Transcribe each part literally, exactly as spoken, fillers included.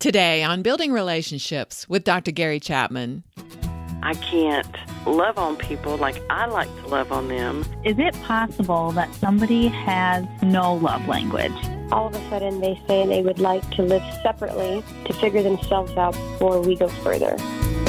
Today on Building Relationships with Doctor Gary Chapman. I can't love on people like I like to love on them. Is it possible that somebody has no love language? All of a sudden they say they would like to live separately to figure themselves out before we go further.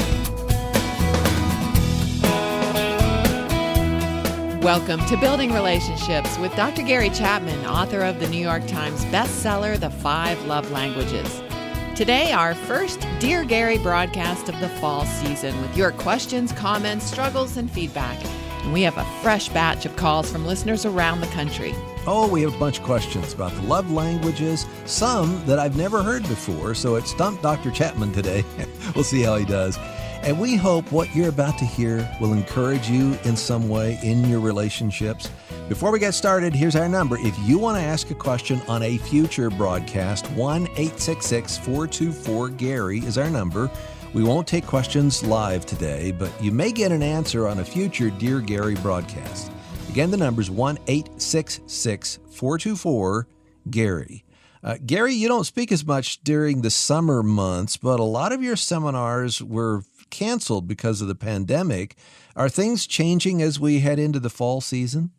Welcome to Building Relationships with Doctor Gary Chapman, author of the New York Times bestseller, The Five Love Languages. Today, our first Dear Gary broadcast of the fall season with your questions, comments, struggles, and feedback. And we have a fresh batch of calls from listeners around the country. Oh, we have a bunch of questions about the love languages, some that I've never heard before, so it stumped Doctor Chapman today. We'll see how he does. And we hope what you're about to hear will encourage you in some way in your relationships. Before we get started, here's our number. If you want to ask a question on a future broadcast, one eight six six, four two four, Gary is our number. We won't take questions live today, but you may get an answer on a future Dear Gary broadcast. Again, the number is one eight six six, four two four, Gary. Uh, Gary, you don't speak as much during the summer months, but a lot of your seminars were canceled because of the pandemic. Are things changing as we head into the fall season?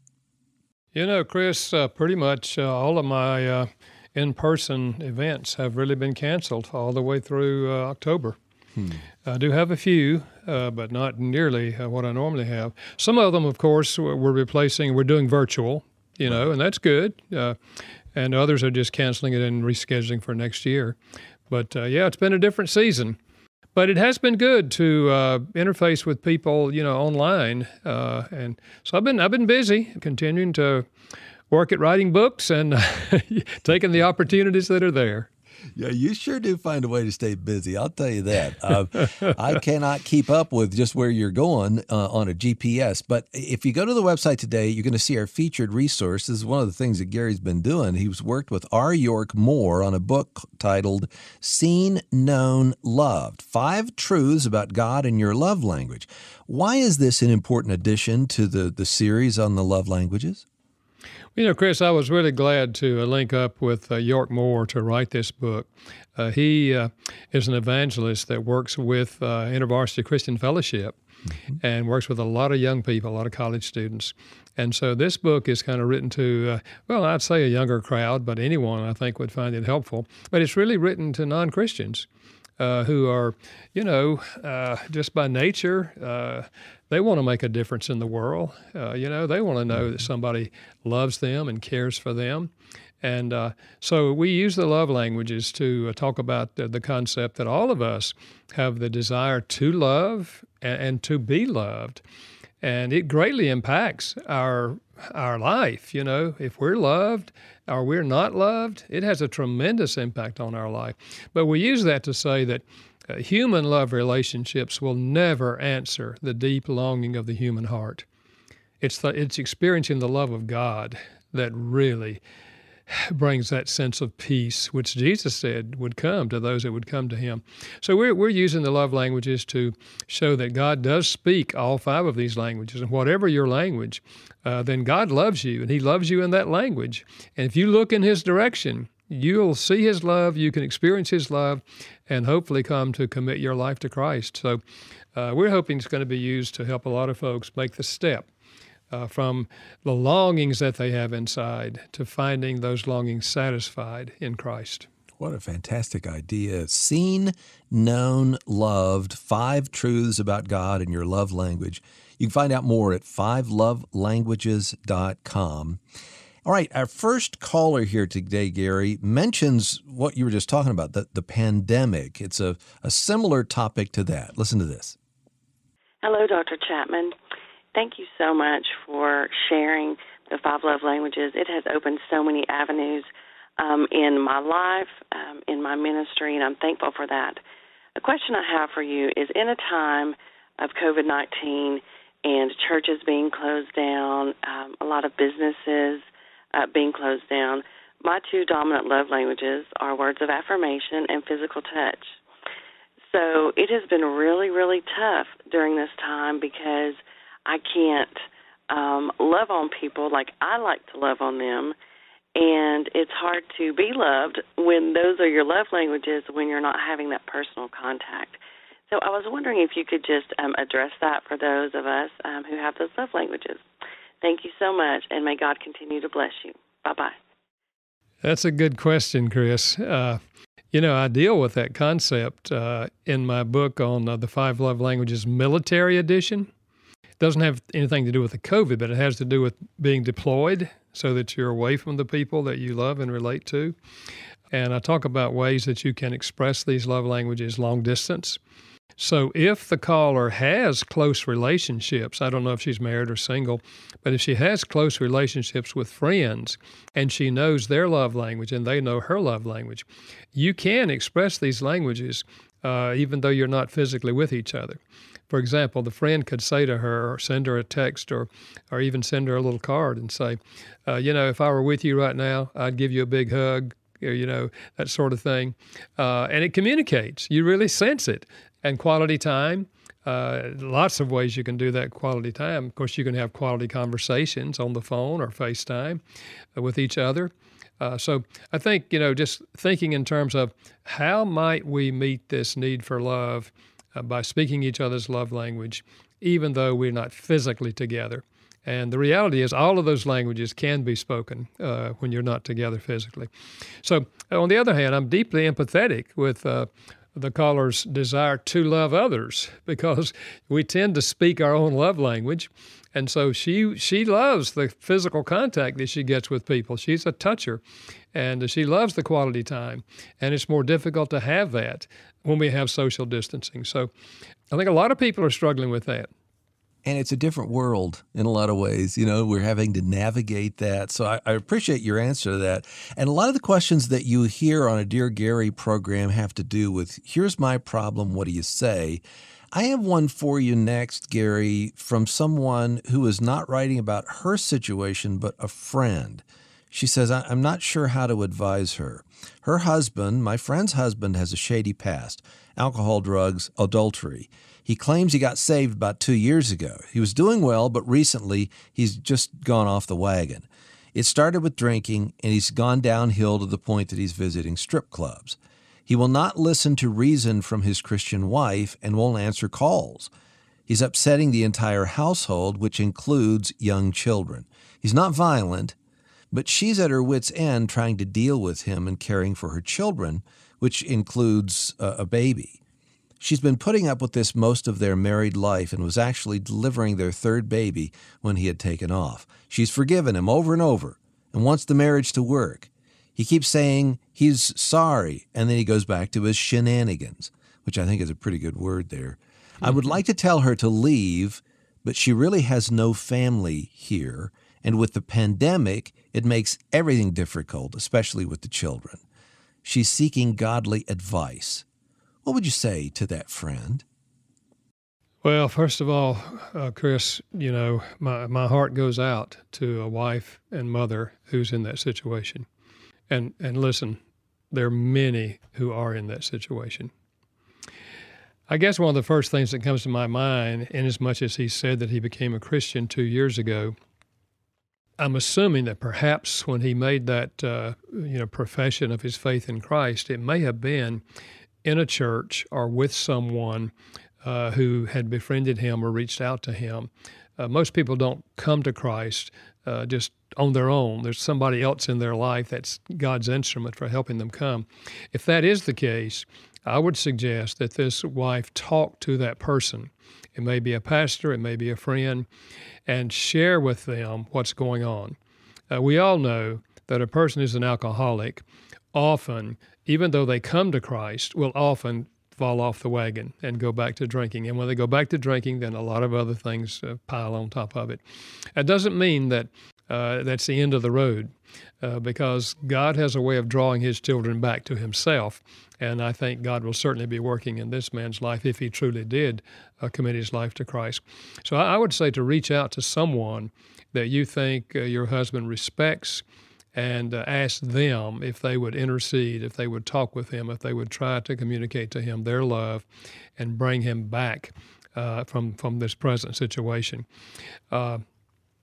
You know, Chris, uh, pretty much uh, all of my uh, in-person events have really been canceled all the way through uh, October. Hmm. I do have a few, uh, but not nearly uh, what I normally have. Some of them, of course, we're replacing, we're doing virtual, you know, and that's good. Uh, and others are just canceling it and rescheduling for next year. But uh, yeah, it's been a different season. But it has been good to uh, interface with people, you know, online, uh, and so I've been I've been busy, continuing to work at writing books and taking the opportunities that are there. Yeah, you sure do find a way to stay busy. I'll tell you that. Uh, I cannot keep up with just where you're going uh, on a G P S. But if you go to the website today, you're going to see our featured resource. This is one of the things that Gary's been doing. He's worked with R. York Moore on a book titled Seen, Known, Loved, Five Truths About God and Your Love Language. Why is this an important addition to the, the series on the love languages? You know, Chris, I was really glad to uh, link up with uh, York Moore to write this book. Uh, he uh, is an evangelist that works with uh, InterVarsity Christian Fellowship mm-hmm. and works with a lot of young people, a lot of college students. And so this book is kind of written to, uh, well, I'd say a younger crowd, but anyone I think would find it helpful. But it's really written to non-Christians uh, who are, you know, uh, just by nature, uh, they want to make a difference in the world. Uh, you know, they want to know that somebody loves them and cares for them. And uh, so we use the love languages to uh, talk about the, the concept that all of us have the desire to love and, and to be loved. And it greatly impacts our our life. You know, if we're loved or we're not loved, it has a tremendous impact on our life. But we use that to say that Uh, human love relationships will never answer the deep longing of the human heart. It's the, it's experiencing the love of God that really brings that sense of peace, which Jesus said would come to those that would come to Him. So we're we're using the love languages to show that God does speak all five of these languages, and whatever your language, uh, then God loves you, and He loves you in that language. And if you look in His direction, you'll see His love, you can experience His love, and hopefully come to commit your life to Christ. So uh, we're hoping it's going to be used to help a lot of folks make the step uh, from the longings that they have inside to finding those longings satisfied in Christ. What a fantastic idea. Seen, known, loved, five truths about God and your love language. You can find out more at five love languages dot com. All right, our first caller here today, Gary, mentions what you were just talking about, the, the pandemic. It's a, a similar topic to that. Listen to this. Hello, Doctor Chapman. Thank you so much for sharing the five love languages. It has opened so many avenues um, in my life, um, in my ministry, and I'm thankful for that. A question I have for you is, in a time of covid nineteen and churches being closed down, um, a lot of businesses Uh, being closed down, my two dominant love languages are words of affirmation and physical touch. So it has been really, really tough during this time because I can't um, love on people like I like to love on them, And it's hard to be loved when those are your love languages, when you're not having that personal contact. So I was wondering if you could just um, address that for those of us um, who have those love languages. Thank you so much, and may God continue to bless you. Bye-bye. That's a good question, Chris. Uh, you know, I deal with that concept uh, in my book on uh, the Five Love Languages Military Edition. It doesn't have anything to do with the COVID, but it has to do with being deployed so that you're away from the people that you love and relate to. And I talk about ways that you can express these love languages long distance. So if the caller has close relationships, I don't know if she's married or single, but if she has close relationships with friends and she knows their love language and they know her love language, you can express these languages uh, even though you're not physically with each other. For example, the friend could say to her or send her a text or or even send her a little card and say, uh, you know, if I were with you right now, I'd give you a big hug, or, you know, that sort of thing. Uh, and it communicates. You really sense it. And quality time, uh, lots of ways you can do that quality time. Of course, you can have quality conversations on the phone or FaceTime uh, with each other. Uh, so I think, you know, just thinking in terms of how might we meet this need for love uh, by speaking each other's love language, even though we're not physically together. And the reality is all of those languages can be spoken uh, when you're not together physically. So on the other hand, I'm deeply empathetic with uh, the caller's desire to love others because we tend to speak our own love language. And so she she loves the physical contact that she gets with people. She's a toucher, and she loves the quality time. And it's more difficult to have that when we have social distancing. So I think a lot of people are struggling with that. And it's a different world in a lot of ways. You know, we're having to navigate that. So I, I appreciate your answer to that. And a lot of the questions that you hear on a Dear Gary program have to do with, here's my problem, what do you say? I have one for you next, Gary, from someone who is not writing about her situation, but a friend. She says, I'm not sure how to advise her. Her husband, my friend's husband, has a shady past: alcohol, drugs, adultery. He claims he got saved about two years ago. He was doing well, but recently he's just gone off the wagon. It started with drinking, and he's gone downhill to the point that he's visiting strip clubs. He will not listen to reason from his Christian wife and won't answer calls. He's upsetting the entire household, which includes young children. He's not violent, but she's at her wit's end trying to deal with him and caring for her children, which includes uh, a baby. She's been putting up with this most of their married life and was actually delivering their third baby when he had taken off. She's forgiven him over and over and wants the marriage to work. He keeps saying he's sorry, and then he goes back to his shenanigans, which I think is a pretty good word there. Mm-hmm. I would like to tell her to leave, but she really has no family here, and with the pandemic, it makes everything difficult, especially with the children. She's seeking godly advice. What would you say to that friend? Well, first of all, uh, Chris, you know, my, my heart goes out to a wife and mother who's in that situation. And and listen, there are many who are in that situation. I guess one of the first things that comes to my mind, inasmuch as he said that he became a Christian two years ago, I'm assuming that perhaps when he made that uh, you know profession of his faith in Christ, it may have been in a church or with someone uh, who had befriended him or reached out to him. Uh, most people don't come to Christ uh, just on their own. There's somebody else in their life that's God's instrument for helping them come. If that is the case, I would suggest that this wife talk to that person. It may be a pastor, it may be a friend, and share with them what's going on. Uh, we all know that a person who's an alcoholic often, even though they come to Christ, will often fall off the wagon and go back to drinking. And when they go back to drinking, then a lot of other things uh, pile on top of it. It doesn't mean that uh, that's the end of the road, uh, because God has a way of drawing his children back to himself. And I think God will certainly be working in this man's life if he truly did uh, commit his life to Christ. So I, I would say to reach out to someone that you think uh, your husband respects, and uh, ask them if they would intercede, if they would talk with him, if they would try to communicate to him their love and bring him back uh, from, from this present situation. Uh,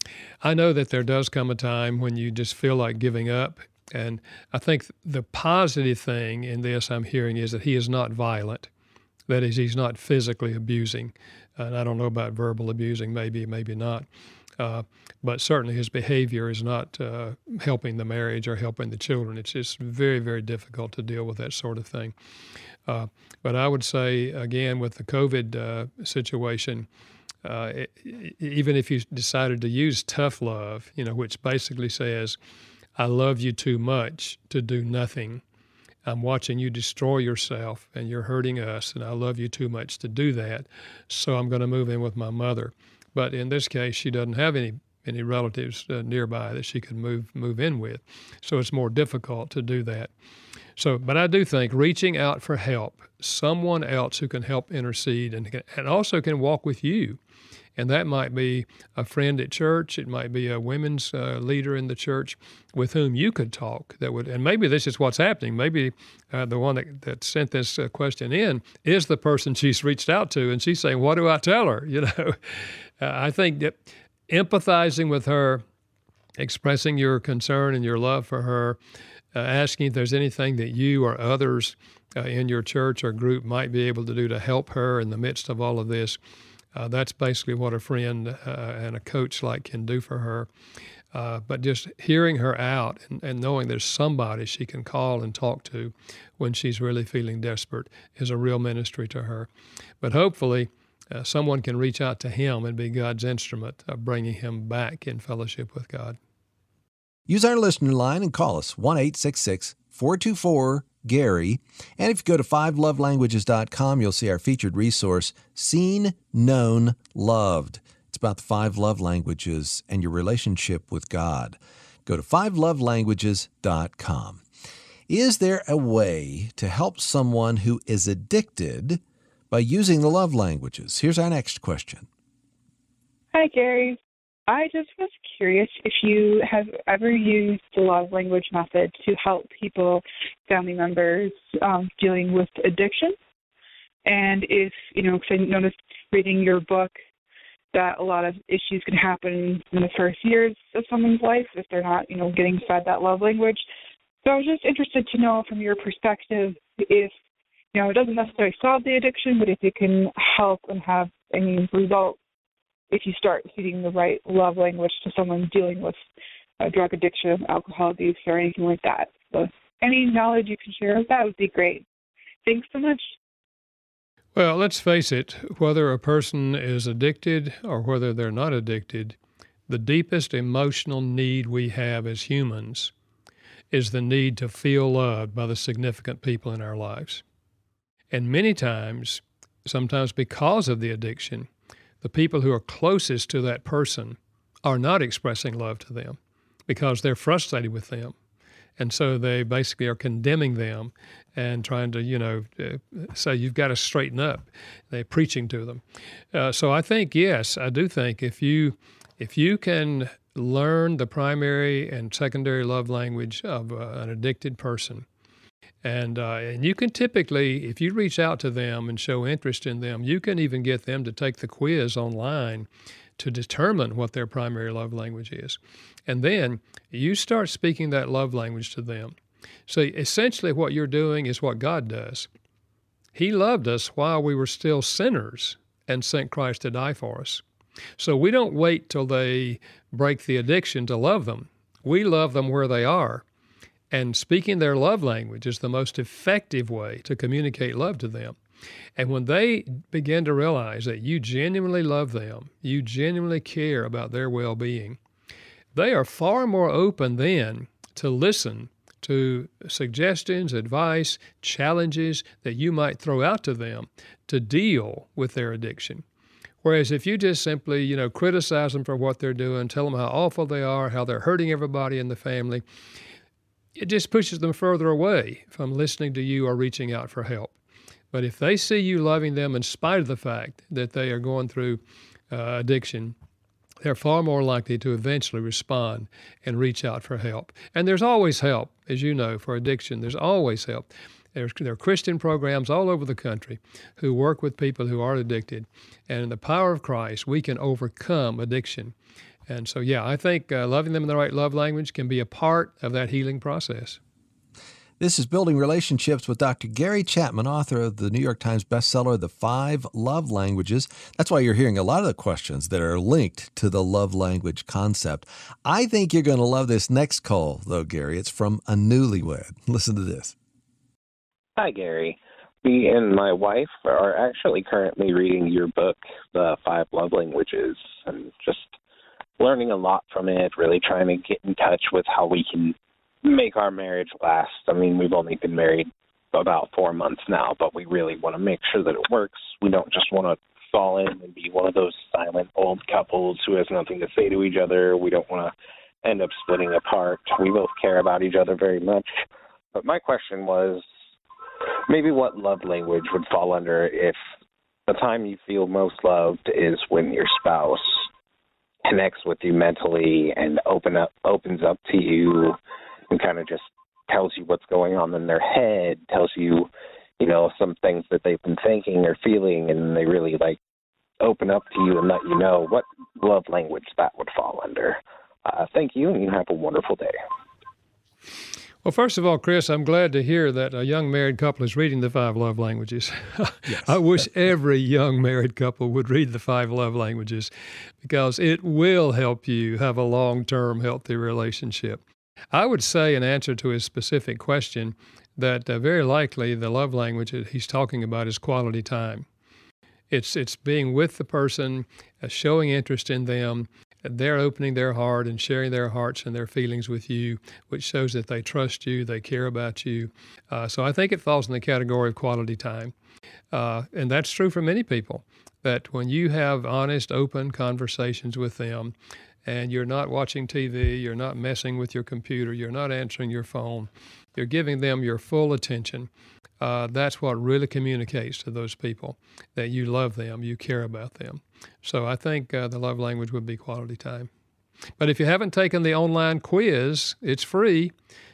I know that there does come a time when you just feel like giving up. And I think the positive thing in this I'm hearing is that he is not violent. That is, he's not physically abusing. And I don't know about verbal abusing, maybe, maybe not. Uh, but certainly his behavior is not uh, helping the marriage or helping the children. It's just very, very difficult to deal with that sort of thing. Uh, but I would say, again, with the COVID uh, situation, uh, it, even if you decided to use tough love, you know, which basically says, I love you too much to do nothing. I'm watching you destroy yourself and you're hurting us, and I love you too much to do that, so I'm going to move in with my mother. But in this case, she doesn't have any any relatives uh, nearby that she could move move in with, so it's more difficult to do that. So, but I do think reaching out for help, someone else who can help intercede and can, and also can walk with you, and that might be a friend at church, it might be a women's uh, leader in the church with whom you could talk. That would, and maybe this is what's happening. Maybe uh, the one that, that sent this uh, question in is the person she's reached out to, and she's saying, "What do I tell her?" You know, uh, I think that empathizing with her, expressing your concern and your love for her, uh, asking if there's anything that you or others uh, in your church or group might be able to do to help her in the midst of all of this. Uh, that's basically what a friend uh, and a coach like can do for her. Uh, but just hearing her out and, and knowing there's somebody she can call and talk to when she's really feeling desperate is a real ministry to her. But hopefully uh, someone can reach out to him and be God's instrument of bringing him back in fellowship with God. Use our listener line and call us, one eight six six, four two four, Gary. And if you go to five love languages dot com, you'll see our featured resource, Seen, Known, Loved. It's about the five love languages and your relationship with God. Go to five love languages dot com. Is there a way to help someone who is addicted by using the love languages? Here's our next question. Hi, Gary. I just was curious if you have ever used the love language method to help people, family members, um, dealing with addiction. And if, you know, because I noticed reading your book that a lot of issues can happen in the first years of someone's life if they're not, you know, getting fed that love language. So I was just interested to know from your perspective if, you know, it doesn't necessarily solve the addiction, but if it can help and have any result if you start feeding the right love language to someone dealing with uh, drug addiction, alcohol abuse, or anything like that. So any knowledge you can share of that would be great. Thanks so much. Well, let's face it, whether a person is addicted or whether they're not addicted, the deepest emotional need we have as humans is the need to feel loved by the significant people in our lives. And many times, sometimes because of the addiction, the people who are closest to that person are not expressing love to them because they're frustrated with them. And so they basically are condemning them and trying to, you know, uh, say, you've got to straighten up. They're preaching to them. Uh, so I think, yes, I do think if you if you can learn the primary and secondary love language of uh, an addicted person, And uh, and you can typically, if you reach out to them and show interest in them, you can even get them to take the quiz online to determine what their primary love language is. And then you start speaking that love language to them. So essentially what you're doing is what God does. He loved us while we were still sinners and sent Christ to die for us. So we don't wait till they break the addiction to love them. We love them where they are. And speaking their love language is the most effective way to communicate love to them. And when they begin to realize that you genuinely love them, you genuinely care about their well-being, they are far more open then to listen to suggestions, advice, challenges that you might throw out to them to deal with their addiction. Whereas if you just simply, you know, criticize them for what they're doing, tell them how awful they are, how they're hurting everybody in the family, it just pushes them further away from listening to you or reaching out for help. But if they see you loving them in spite of the fact that they are going through uh, addiction, they're far more likely to eventually respond and reach out for help. And there's always help, as you know, for addiction. There's always help. There's, there are Christian programs all over the country who work with people who are addicted. And in the power of Christ, we can overcome addiction. And so, yeah, I think uh, loving them in the right love language can be a part of that healing process. This is Building Relationships with Doctor Gary Chapman, author of the New York Times bestseller, The Five Love Languages. That's why you're hearing a lot of the questions that are linked to the love language concept. I think you're going to love this next call, though, Gary. It's from a newlywed. Listen to this. Hi, Gary. Me and my wife are actually currently reading your book, The Five Love Languages, and just learning a lot from it, really trying to get in touch with how we can make our marriage last. I mean, we've only been married about four months now, but we really want to make sure that it works. We don't just want to fall in and be one of those silent old couples who has nothing to say to each other. We don't want to end up splitting apart. We both care about each other very much. But my question was maybe what love language would fall under if the time you feel most loved is when your spouse connects with you mentally and open up opens up to you and kind of just tells you what's going on in their head, tells you, you know, some things that they've been thinking or feeling, and they really, like, open up to you and let you know what love language that would fall under. Uh, thank you, and you have a wonderful day. Well, first of all, Chris, I'm glad to hear that a young married couple is reading the five love languages. Yes. I wish every young married couple would read the five love languages because it will help you have a long-term healthy relationship. I would say in answer to his specific question that uh, very likely the love language that he's talking about is quality time. It's it's being with the person, uh, showing interest in them. They're opening their heart and sharing their hearts and their feelings with you, which shows that they trust you, they care about you. Uh, so I think it falls in the category of quality time. Uh, and that's true for many people, that when you have honest, open conversations with them, and you're not watching T V, you're not messing with your computer, you're not answering your phone, you're giving them your full attention, uh, that's what really communicates to those people that you love them, you care about them. So I think uh, the love language would be quality time. But if you haven't taken the online quiz, it's free,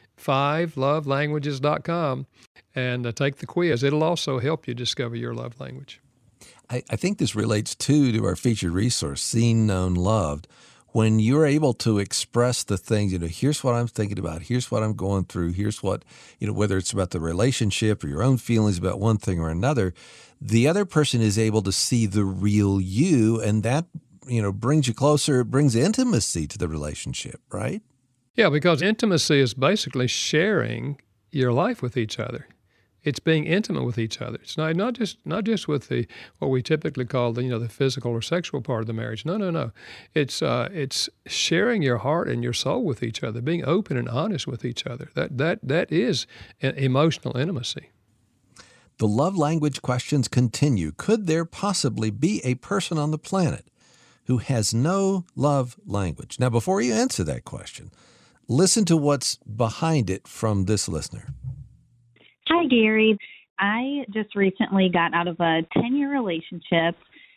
five love languages dot com, and uh, take the quiz. It'll also help you discover your love language. I, I think this relates, too, to our featured resource, Seen, Known, Loved. When you're able to express the things, you know, here's what I'm thinking about, here's what I'm going through, here's what, you know, whether it's about the relationship or your own feelings about one thing or another, the other person is able to see the real you, and that, you know, brings you closer, brings intimacy to the relationship, right? Yeah, because intimacy is basically sharing your life with each other. It's being intimate with each other. It's not not just not just with the what we typically call the you know the physical or sexual part of the marriage. No, no, no. It's uh, it's sharing your heart and your soul with each other, being open and honest with each other. That that that is emotional intimacy. The love language questions continue. Could there possibly be a person on the planet who has no love language? Now, before you answer that question, listen to what's behind it from this listener. Hi, Gary. I just recently got out of a ten-year relationship,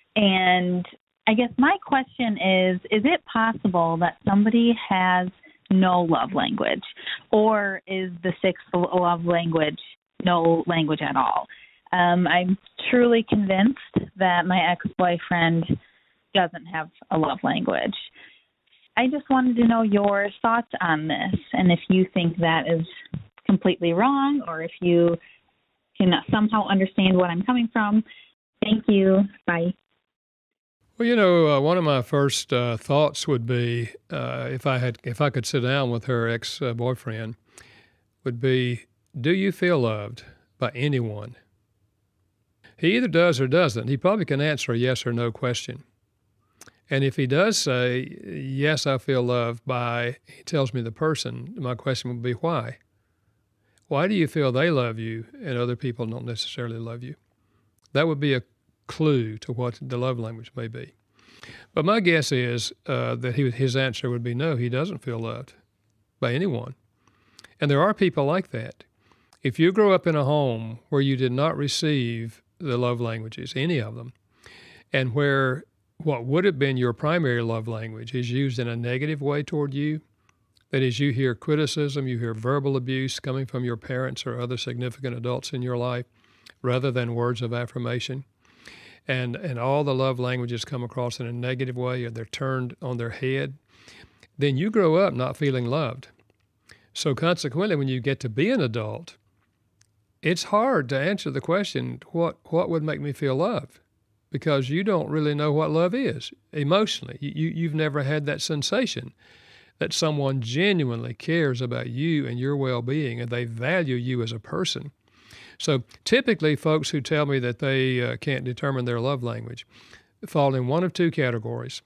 and I guess my question is, is it possible that somebody has no love language, or is the sixth love language no language at all? Um, I'm truly convinced that my ex-boyfriend doesn't have a love language. I just wanted to know your thoughts on this, and if you think that is completely wrong, or if you can somehow understand what I'm coming from. Thank you. Bye. Well, you know, uh, one of my first uh, thoughts would be uh, if I had, if I could sit down with her ex-boyfriend, would be, do you feel loved by anyone? He either does or doesn't. He probably can answer a yes or no question. And if he does say, yes, I feel loved by, he tells me the person, my question would be, why? Why do you feel they love you and other people don't necessarily love you? That would be a clue to what the love language may be. But my guess is uh, that he, his answer would be no, he doesn't feel loved by anyone. And there are people like that. If you grow up in a home where you did not receive the love languages, any of them, and where what would have been your primary love language is used in a negative way toward you, that is, you hear criticism, you hear verbal abuse coming from your parents or other significant adults in your life, rather than words of affirmation. and, and all the love languages come across in a negative way, or they're turned on their head, then you grow up not feeling loved. So consequently, when you get to be an adult, it's hard to answer the question, what, what would make me feel loved? Because you don't really know what love is emotionally. You, you've never had that sensation that someone genuinely cares about you and your well-being, and they value you as a person. So typically, folks who tell me that they uh, can't determine their love language fall in one of two categories.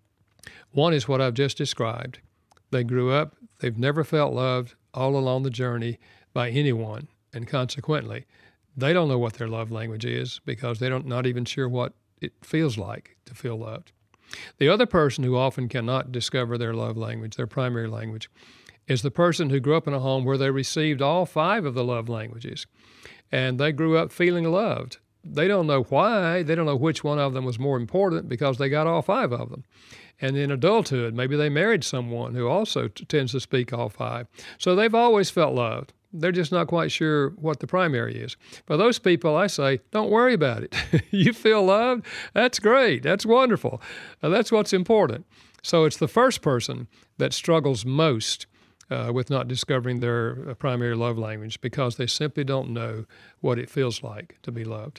One is what I've just described. They grew up, they've never felt loved all along the journey by anyone, and consequently, they don't know what their love language is because they're not even sure what it feels like to feel loved. The other person who often cannot discover their love language, their primary language, is the person who grew up in a home where they received all five of the love languages, and they grew up feeling loved. They don't know why. They don't know which one of them was more important because they got all five of them. And in adulthood, maybe they married someone who also t- tends to speak all five. So they've always felt loved. They're just not quite sure what the primary is. For those people, I say, don't worry about it. You feel loved? That's great. That's wonderful. Uh, that's what's important. So it's the first person that struggles most uh, with not discovering their uh, primary love language because they simply don't know what it feels like to be loved.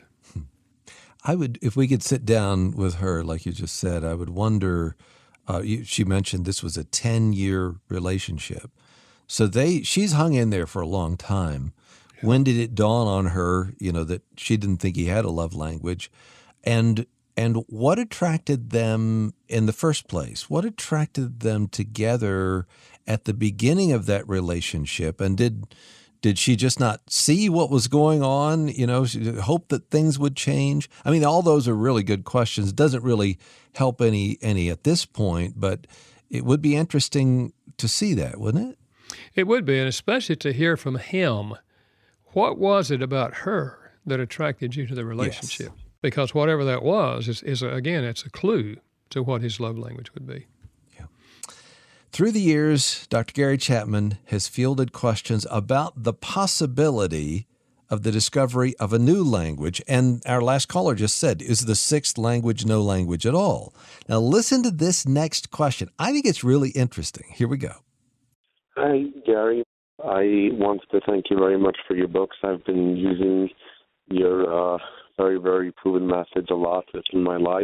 I would, if we could sit down with her, like you just said, I would wonder, uh, you, she mentioned this was a ten-year relationship. So they, she's hung in there for a long time. Yeah. When did it dawn on her, you know, that she didn't think he had a love language? And and what attracted them in the first place? What attracted them together at the beginning of that relationship? And did did she just not see what was going on? You know, she hope that things would change? I mean, all those are really good questions. It doesn't really help any any at this point, but it would be interesting to see that, wouldn't it? It would be, and especially to hear from him. What was it about her that attracted you to the relationship? Yes. Because whatever that was is, is, again, it's a clue to what his love language would be. Yeah. Through the years, Doctor Gary Chapman has fielded questions about the possibility of the discovery of a new language. And our last caller just said, is the sixth language no language at all? Now, listen to this next question. I think it's really interesting. Here we go. Hi, Gary. I wanted to thank you very much for your books. I've been using your uh, very, very proven methods a lot in my life.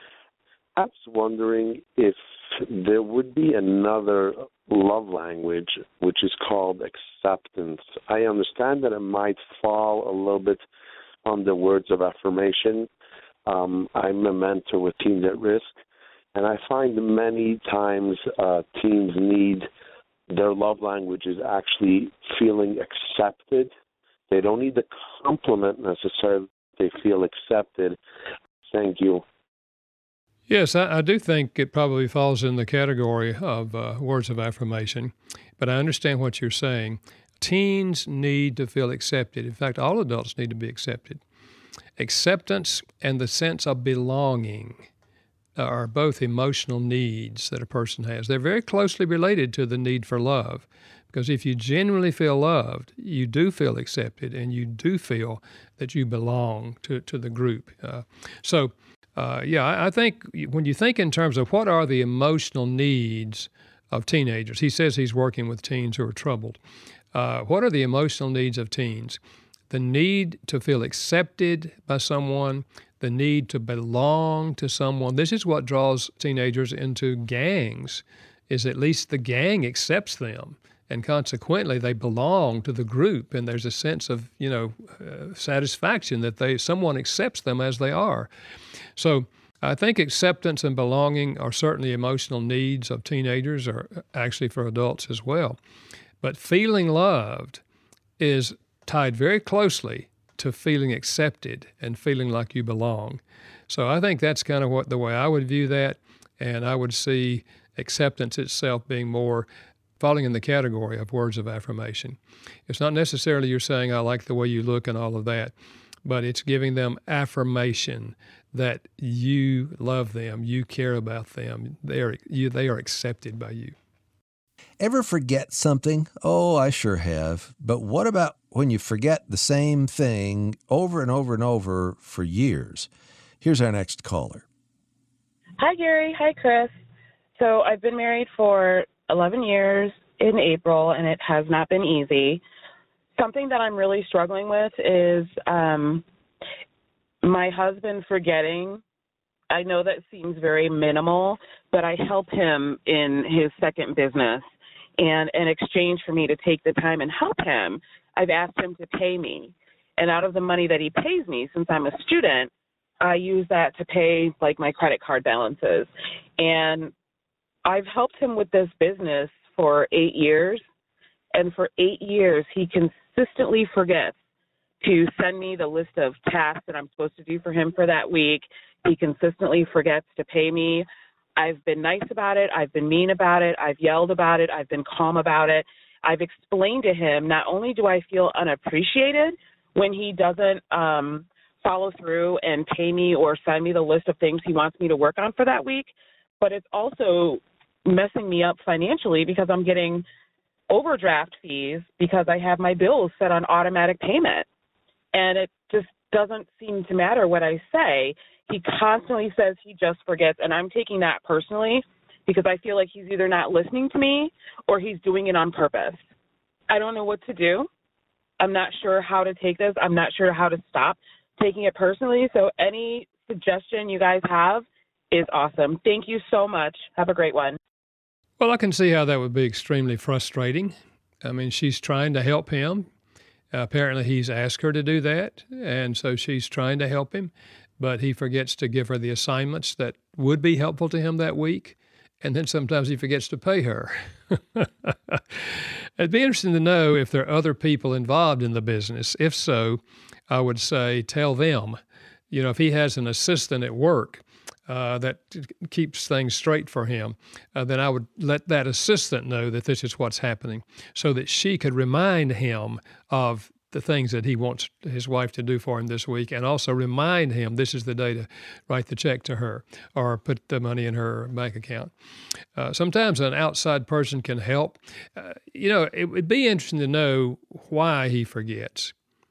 I was wondering if there would be another love language which is called acceptance. I understand that it might fall a little bit on the words of affirmation. Um, I'm a mentor with Teens at Risk, and I find many times uh, teens need their love language is actually feeling accepted. They don't need the compliment necessarily. They feel accepted. Thank you. Yes, I, I do think it probably falls in the category of uh, words of affirmation, but I understand what you're saying. Teens need to feel accepted. In fact, all adults need to be accepted. Acceptance and the sense of belonging are both emotional needs that a person has. They're very closely related to the need for love, because if you genuinely feel loved, you do feel accepted, and you do feel that you belong to, to the group. Uh, so, uh, yeah, I, I think when you think in terms of what are the emotional needs of teenagers, he says he's working with teens who are troubled. Uh, what are the emotional needs of teens? The need to feel accepted by someone, the need to belong to someone. This is what draws teenagers into gangs, is at least the gang accepts them, and consequently they belong to the group, and there's a sense of, you know, uh, satisfaction that they someone accepts them as they are. So I think acceptance and belonging are certainly emotional needs of teenagers, or actually for adults as well. But feeling loved is tied very closely to feeling accepted and feeling like you belong. So I think that's kind of what the way I would view that, and I would see acceptance itself being more falling in the category of words of affirmation. It's not necessarily you're saying, I like the way you look and all of that, but it's giving them affirmation that you love them, you care about them, they are, you, they are accepted by you. Ever forget something? Oh, I sure have. But what about when you forget the same thing over and over and over for years? Here's our next caller. Hi, Gary. Hi, Chris. So I've been married for eleven years in April, and it has not been easy. Something that I'm really struggling with is um, my husband forgetting. I know that seems very minimal, but I help him in his second business. And in exchange for me to take the time and help him, I've asked him to pay me. And out of the money that he pays me, since I'm a student, I use that to pay like my credit card balances. And I've helped him with this business for eight years. And for eight years, he consistently forgets to send me the list of tasks that I'm supposed to do for him for that week. He consistently forgets to pay me. I've been nice about it. I've been mean about it. I've yelled about it. I've been calm about it. I've explained to him, not only do I feel unappreciated when he doesn't um, follow through and pay me or send me the list of things he wants me to work on for that week, but it's also messing me up financially because I'm getting overdraft fees because I have my bills set on automatic payment. And it just doesn't seem to matter what I say. He constantly says he just forgets, and I'm taking that personally because I feel like he's either not listening to me or he's doing it on purpose. I don't know what to do. I'm not sure how to take this. I'm not sure how to stop taking it personally. So any suggestion you guys have is awesome. Thank you so much. Have a great one. Well, I can see how that would be extremely frustrating. I mean, she's trying to help him. Uh, apparently, he's asked her to do that, and so she's trying to help him, but he forgets to give her the assignments that would be helpful to him that week, and then sometimes he forgets to pay her. It'd be interesting to know if there are other people involved in the business. If so, I would say tell them. You know, if he has an assistant at work uh, that keeps things straight for him, uh, then I would let that assistant know that this is what's happening so that she could remind him of the things that he wants his wife to do for him this week, and also remind him this is the day to write the check to her or put the money in her bank account. Uh, sometimes an outside person can help. Uh, you know, it would be interesting to know why he forgets.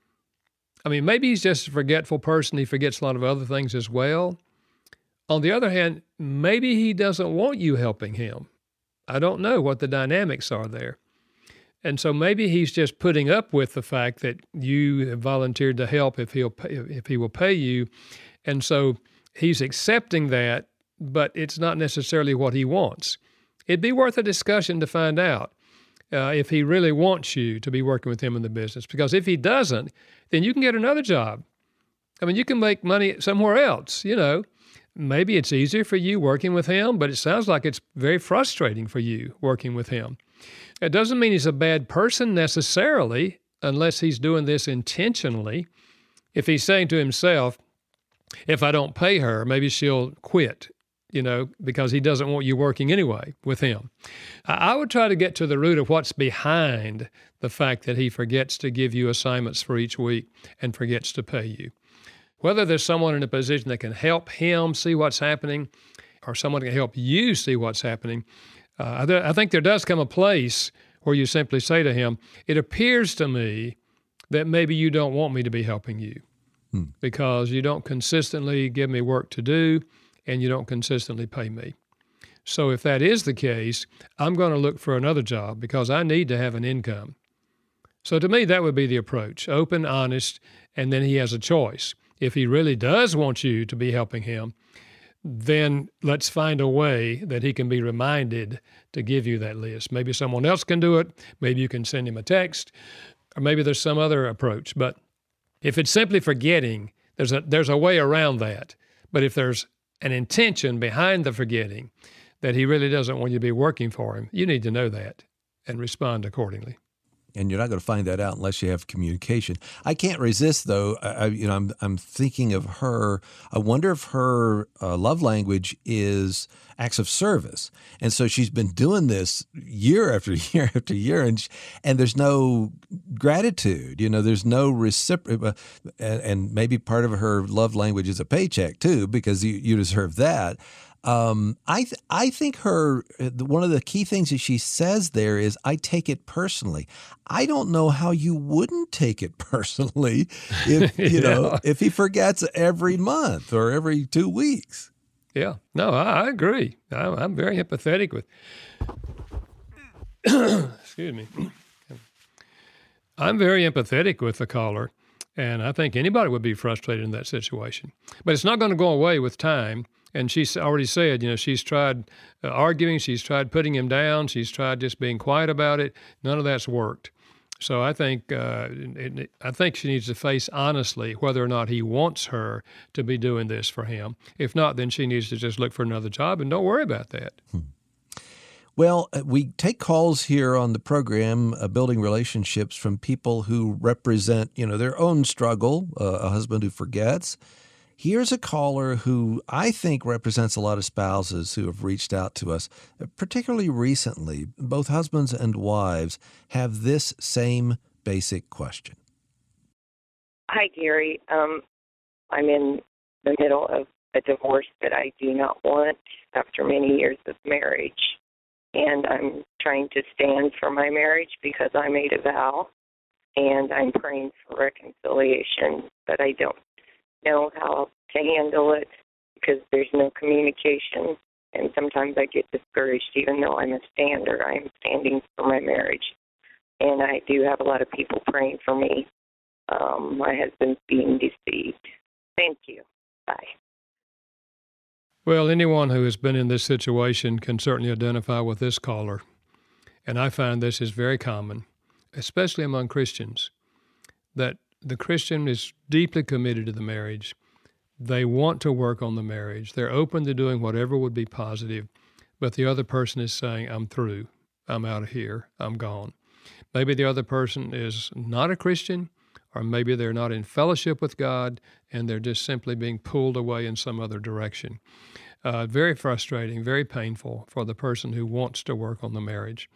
I mean, maybe he's just a forgetful person. He forgets a lot of other things as well. On the other hand, maybe he doesn't want you helping him. I don't know what the dynamics are there. And so maybe he's just putting up with the fact that you have volunteered to help if he'll pay, if he will pay you. And so he's accepting that, but it's not necessarily what he wants. It'd be worth a discussion to find out uh, if he really wants you to be working with him in the business. Because if he doesn't, then you can get another job. I mean, you can make money somewhere else, you know. Maybe it's easier for you working with him, but it sounds like it's very frustrating for you working with him. It doesn't mean he's a bad person necessarily, unless he's doing this intentionally. If he's saying to himself, if I don't pay her, maybe she'll quit, you know, because he doesn't want you working anyway with him. I would try to get to the root of what's behind the fact that he forgets to give you assignments for each week and forgets to pay you. Whether there's someone in a position that can help him see what's happening or someone can help you see what's happening, uh, I think there does come a place where you simply say to him, it appears to me that maybe you don't want me to be helping you hmm. because you don't consistently give me work to do and you don't consistently pay me. So if that is the case, I'm going to look for another job because I need to have an income. So to me, that would be the approach, open, honest, and then he has a choice. If he really does want you to be helping him, then let's find a way that he can be reminded to give you that list. Maybe someone else can do it. Maybe you can send him a text, or maybe there's some other approach. But if it's simply forgetting, there's a, there's a way around that. But if there's an intention behind the forgetting that he really doesn't want you to be working for him, you need to know that and respond accordingly. And you're not going to find that out unless you have communication. I can't resist, though. I, you know, I'm I'm thinking of her. I wonder if her uh, love language is acts of service, and so she's been doing this year after year after year, and she, and there's no gratitude. You know, there's no reciprocal, and, and maybe part of her love language is a paycheck too, because you, you deserve that. Um, I th- I think her one of the key things that she says there is, I take it personally. I don't know how you wouldn't take it personally if you Yeah. know if he forgets every month or every two weeks. Yeah, no, I, I agree. I, I'm very empathetic with. Excuse me. I'm very empathetic with the caller, and I think anybody would be frustrated in that situation. But it's not going to go away with time. And she's already said, you know, she's tried uh, arguing, she's tried putting him down, she's tried just being quiet about it. None of that's worked. So I think uh, it, it, I think she needs to face honestly whether or not he wants her to be doing this for him. If not, then she needs to just look for another job and don't worry about that. Hmm. Well, uh, we take calls here on the program, uh, Building Relationships, from people who represent, you know, their own struggle, uh, a husband who forgets. Here's a caller who I think represents a lot of spouses who have reached out to us, particularly recently. Both husbands and wives have this same basic question. Hi, Gary. Um, I'm in the middle of a divorce that I do not want after many years of marriage. And I'm trying to stand for my marriage because I made a vow, and I'm praying for reconciliation, but I don't know how to handle it because there's no communication, and sometimes I get discouraged even though I'm a stander. I'm standing for my marriage, and I do have a lot of people praying for me. Um, my husband's being deceived. Thank you. Bye. Well, anyone who has been in this situation can certainly identify with this caller, and I find this is very common, especially among Christians, that the Christian is deeply committed to the marriage. They want to work on the marriage. They're open to doing whatever would be positive, but the other person is saying, I'm through. I'm out of here. I'm gone. Maybe the other person is not a Christian, or maybe they're not in fellowship with God, and they're just simply being pulled away in some other direction. Uh, very frustrating, very painful for the person who wants to work on the marriage.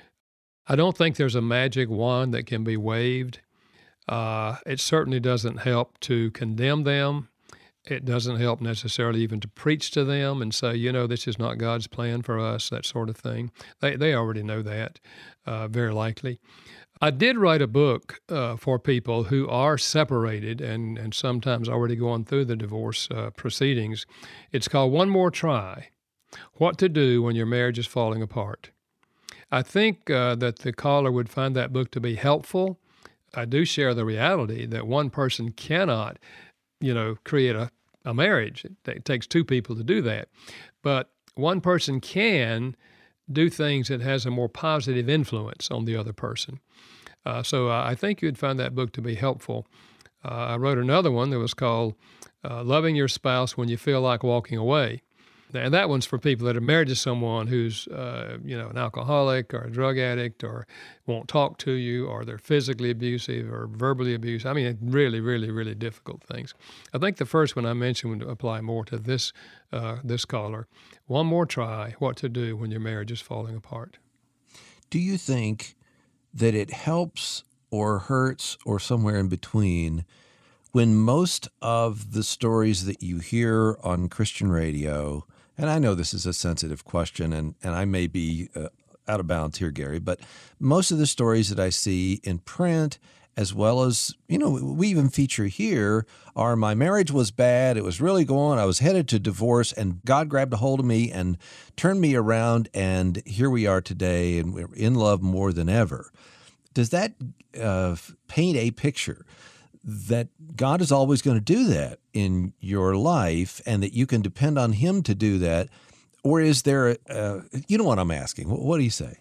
I don't think there's a magic wand that can be waved. Uh, it certainly doesn't help to condemn them. It doesn't help necessarily even to preach to them and say, you know, this is not God's plan for us, that sort of thing. They they already know that, uh, very likely. I did write a book uh, for people who are separated and, and sometimes already going through the divorce uh, proceedings. It's called One More Try, What to Do When Your Marriage is Falling Apart. I think uh, that the caller would find that book to be helpful. I do share the reality that one person cannot, you know, create a, a marriage. It, it takes two people to do that. But one person can do things that has a more positive influence on the other person. Uh, so uh, I think you'd find that book to be helpful. Uh, I wrote another one that was called uh, Loving Your Spouse When You Feel Like Walking Away. And that one's for people that are married to someone who's, uh, you know, an alcoholic or a drug addict or won't talk to you, or they're physically abusive or verbally abusive. I mean, really, really, really difficult things. I think the first one I mentioned would apply more to this uh, this caller. One more try, what to do when your marriage is falling apart. Do you think that it helps or hurts or somewhere in between when most of the stories that you hear on Christian radio, and I know this is a sensitive question, and, and I may be uh, out of bounds here, Gary, but most of the stories that I see in print, as well as, you know, we even feature here, are my marriage was bad, it was really going, I was headed to divorce, and God grabbed a hold of me and turned me around, and here we are today, and we're in love more than ever. Does that uh, paint a picture that God is always going to do that in your life and that you can depend on Him to do that? Or is there, a, uh, you know what I'm asking, what, what do you say?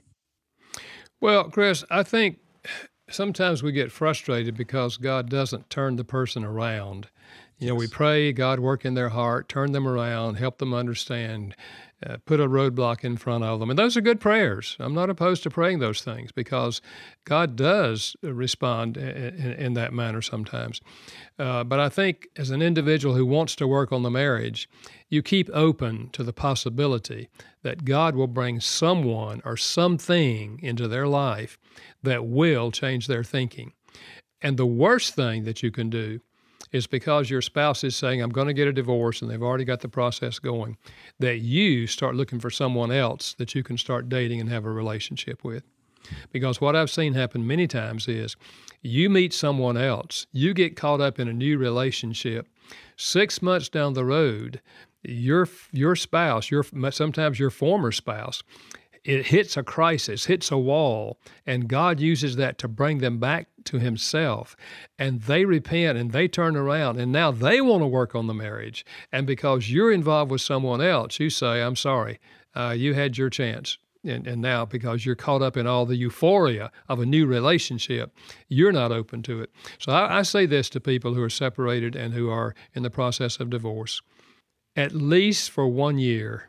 Well, Chris, I think sometimes we get frustrated because God doesn't turn the person around. You know, we pray, God work in their heart, turn them around, help them understand, uh, put a roadblock in front of them. And those are good prayers. I'm not opposed to praying those things because God does respond in, in, in that manner sometimes. Uh, but I think as an individual who wants to work on the marriage, you keep open to the possibility that God will bring someone or something into their life that will change their thinking. And the worst thing that you can do is because your spouse is saying, I'm going to get a divorce, and they've already got the process going, that you start looking for someone else that you can start dating and have a relationship with. Because what I've seen happen many times is you meet someone else, you get caught up in a new relationship. Six months down the road, your your spouse, your sometimes your former spouse, it hits a crisis, hits a wall, and God uses that to bring them back to himself. And they repent and they turn around, and now they want to work on the marriage. And because you're involved with someone else, you say, I'm sorry, uh, you had your chance. And, and now, because you're caught up in all the euphoria of a new relationship, you're not open to it. So I, I say this to people who are separated and who are in the process of divorce. At least for one year,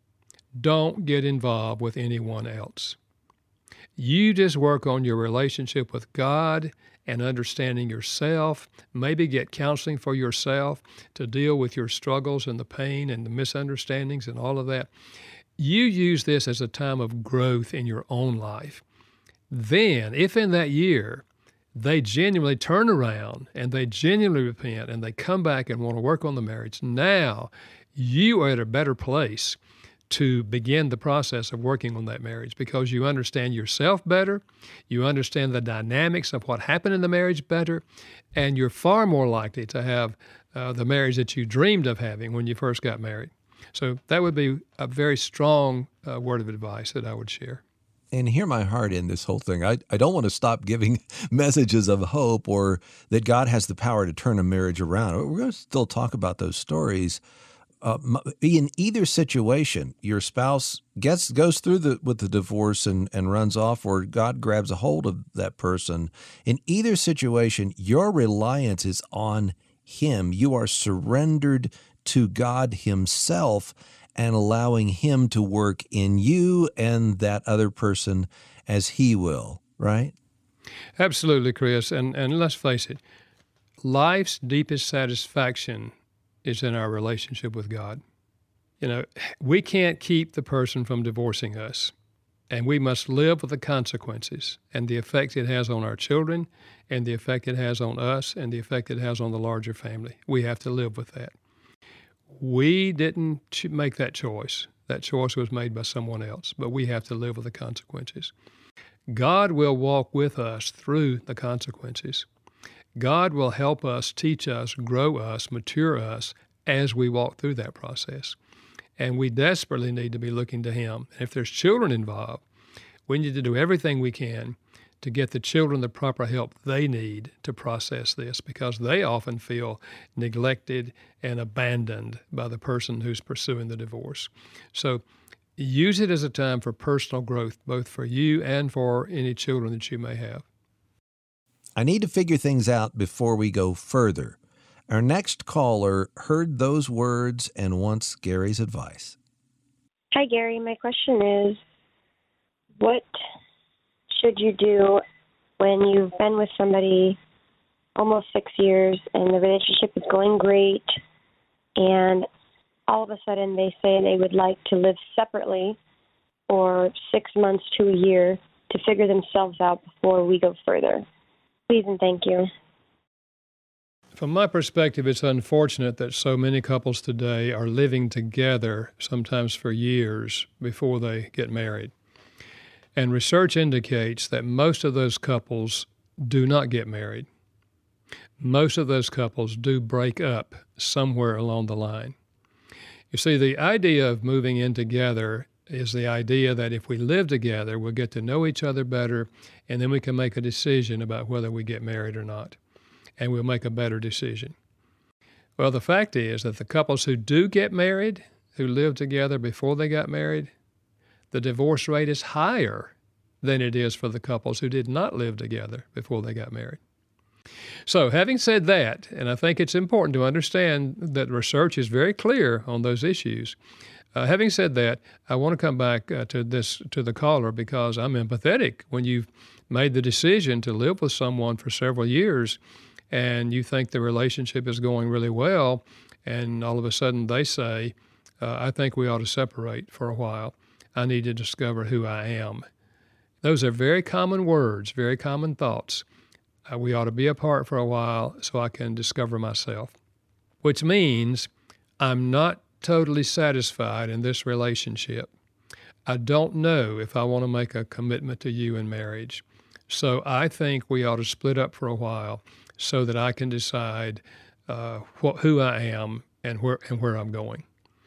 don't get involved with anyone else. You just work on your relationship with God and understanding yourself, maybe get counseling for yourself to deal with your struggles and the pain and the misunderstandings and all of that. You use this as a time of growth in your own life. Then, if in that year they genuinely turn around and they genuinely repent and they come back and want to work on the marriage, now you are at a better place to begin the process of working on that marriage because you understand yourself better, you understand the dynamics of what happened in the marriage better, and you're far more likely to have uh, the marriage that you dreamed of having when you first got married. So that would be a very strong uh, word of advice that I would share. And hear my heart in this whole thing. I, I don't want to stop giving messages of hope or that God has the power to turn a marriage around. We're going to still talk about those stories. Uh, in either situation, your spouse gets goes through the, with the divorce and, and runs off, or God grabs a hold of that person. In either situation, your reliance is on Him. You are surrendered to God Himself and allowing Him to work in you and that other person as He will, right? Absolutely, Chris. And, and let's face it, life's deepest satisfaction is in our relationship with God. You know, we can't keep the person from divorcing us, and we must live with the consequences and the effect it has on our children and the effect it has on us and the effect it has on the larger family. We have to live with that. We didn't make that choice. That choice was made by someone else, but we have to live with the consequences. God will walk with us through the consequences. God will help us, teach us, grow us, mature us as we walk through that process. And we desperately need to be looking to Him. And if there's children involved, we need to do everything we can to get the children the proper help they need to process this, because they often feel neglected and abandoned by the person who's pursuing the divorce. So use it as a time for personal growth, both for you and for any children that you may have. I need to figure things out before we go further. Our next caller heard those words and wants Gary's advice. Hi, Gary. My question is, what should you do when you've been with somebody almost six years and the relationship is going great, and all of a sudden they say they would like to live separately for six months to a year to figure themselves out before we go further? Please and thank you. From my perspective, it's unfortunate that so many couples today are living together, sometimes for years, before they get married. And research indicates that most of those couples do not get married. Most of those couples do break up somewhere along the line. You see, the idea of moving in together is the idea that if we live together, we'll get to know each other better, and then we can make a decision about whether we get married or not, and we'll make a better decision. Well, the fact is that the couples who do get married, who lived together before they got married, the divorce rate is higher than it is for the couples who did not live together before they got married. So having said that, and I think it's important to understand that research is very clear on those issues, Uh, having said that, I want to come back uh, to this to the caller because I'm empathetic. When you've made the decision to live with someone for several years and you think the relationship is going really well, and all of a sudden they say, uh, I think we ought to separate for a while. I need to discover who I am. Those are very common words, very common thoughts. Uh, we ought to be apart for a while so I can discover myself, which means I'm not totally satisfied in this relationship. I don't know if I want to make a commitment to you in marriage. So I think we ought to split up for a while so that I can decide uh, what, who I am and where and where I'm going.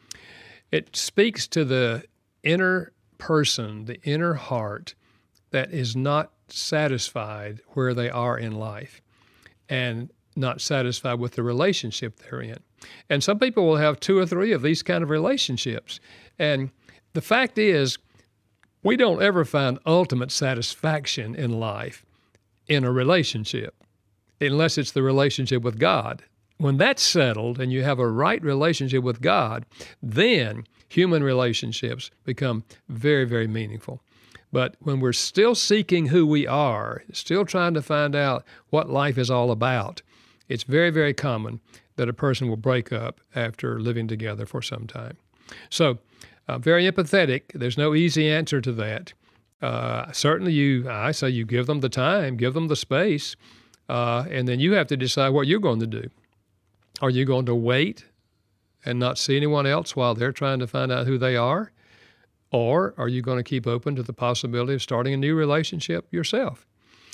It speaks to the inner person, the inner heart that is not satisfied where they are in life and not satisfied with the relationship they're in. And some people will have two or three of these kind of relationships. And the fact is, we don't ever find ultimate satisfaction in life in a relationship, unless it's the relationship with God. When that's settled and you have a right relationship with God, then human relationships become very, very meaningful. But when we're still seeking who we are, still trying to find out what life is all about, it's very, very common that a person will break up after living together for some time. So, uh, very empathetic. There's no easy answer to that. Uh, certainly, you, I say you give them the time, give them the space, uh, and then you have to decide what you're going to do. Are you going to wait and not see anyone else while they're trying to find out who they are? Or are you going to keep open to the possibility of starting a new relationship yourself?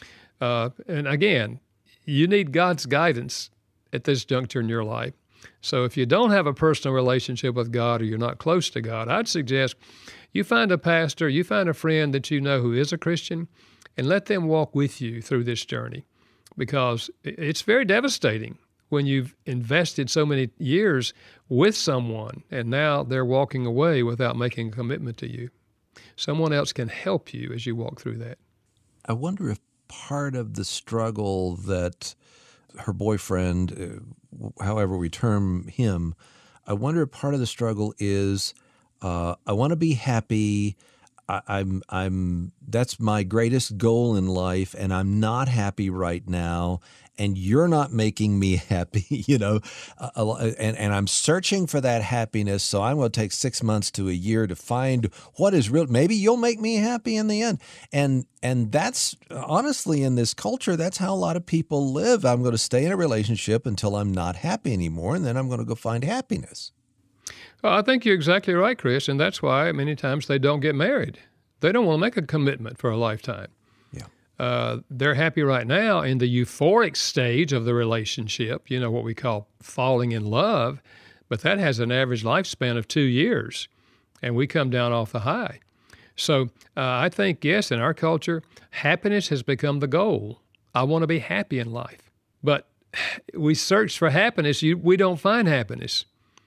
Uh, and again, you need God's guidance at this juncture in your life. So if you don't have a personal relationship with God or you're not close to God, I'd suggest you find a pastor, you find a friend that you know who is a Christian, and let them walk with you through this journey, because it's very devastating when you've invested so many years with someone and now they're walking away without making a commitment to you. Someone else can help you as you walk through that. I wonder if part of the struggle that her boyfriend, uh, however we term him, I wonder if part of the struggle is uh, I want to be happy. I, I'm, I'm, that's my greatest goal in life, and I'm not happy right now, and you're not making me happy, you know, uh, and, and I'm searching for that happiness, so I'm going to take six months to a year to find what is real. Maybe you'll make me happy in the end. And and that's, honestly, in this culture, that's how a lot of people live. I'm going to stay in a relationship until I'm not happy anymore, and then I'm going to go find happiness. Well, I think you're exactly right, Chris, and that's why many times they don't get married. They don't want to make a commitment for a lifetime. Yeah, uh, they're happy right now in the euphoric stage of the relationship, you know, what we call falling in love, but that has an average lifespan of two years, and we come down off the high. So uh, I think, yes, in our culture, happiness has become the goal. I want to be happy in life. But we search for happiness, you, we don't find happiness.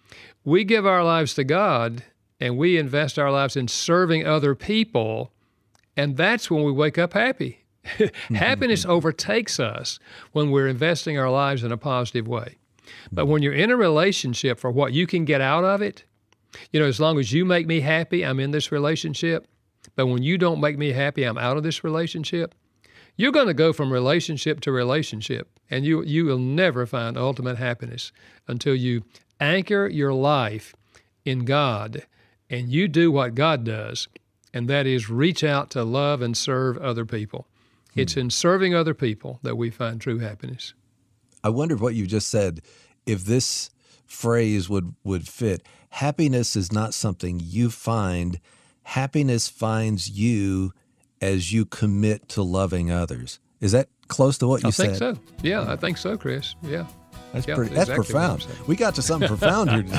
We give our lives to God, and we invest our lives in serving other people, and that's when we wake up happy. Happiness overtakes us when we're investing our lives in a positive way. But when you're in a relationship for what you can get out of it, you know, as long as you make me happy, I'm in this relationship. But when you don't make me happy, I'm out of this relationship. You're going to go from relationship to relationship, and you you will never find ultimate happiness until you anchor your life in God, and you do what God does, and that is reach out to love and serve other people. Hmm. It's in serving other people that we find true happiness. I wonder what you just said, if this phrase would, would fit. Happiness is not something you find. Happiness finds you as you commit to loving others. Is that close to what you I said? think so. Yeah, I think so, Chris. Yeah. That's yeah, pretty. That's exactly profound. We got to something profound here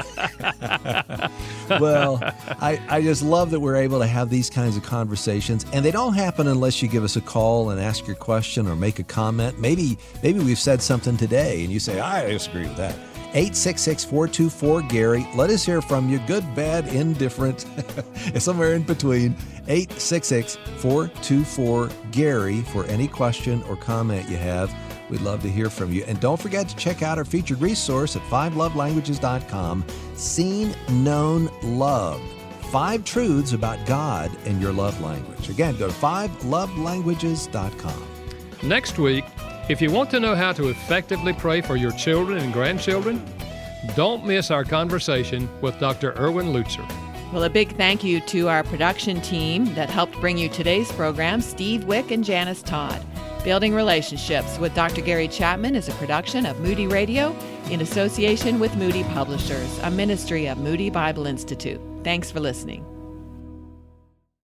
today. Well, I, I just love that we're able to have these kinds of conversations, and they don't happen unless you give us a call and ask your question or make a comment. Maybe maybe we've said something today, and you say, I disagree with that. eight six six, four two four, Gary. Let us hear from you. Good, bad, indifferent, somewhere in between. eight six six, four two four, Gary for any question or comment you have. We'd love to hear from you. And don't forget to check out our featured resource at five love languages dot com, Seen, Known, Loved. Five truths about God and your love language. Again, go to five love languages dot com. Next week, if you want to know how to effectively pray for your children and grandchildren, don't miss our conversation with Doctor Erwin Lutzer. Well, a big thank you to our production team that helped bring you today's program, Steve Wick and Janice Todd. Building Relationships with Doctor Gary Chapman is a production of Moody Radio in association with Moody Publishers, a ministry of Moody Bible Institute. Thanks for listening.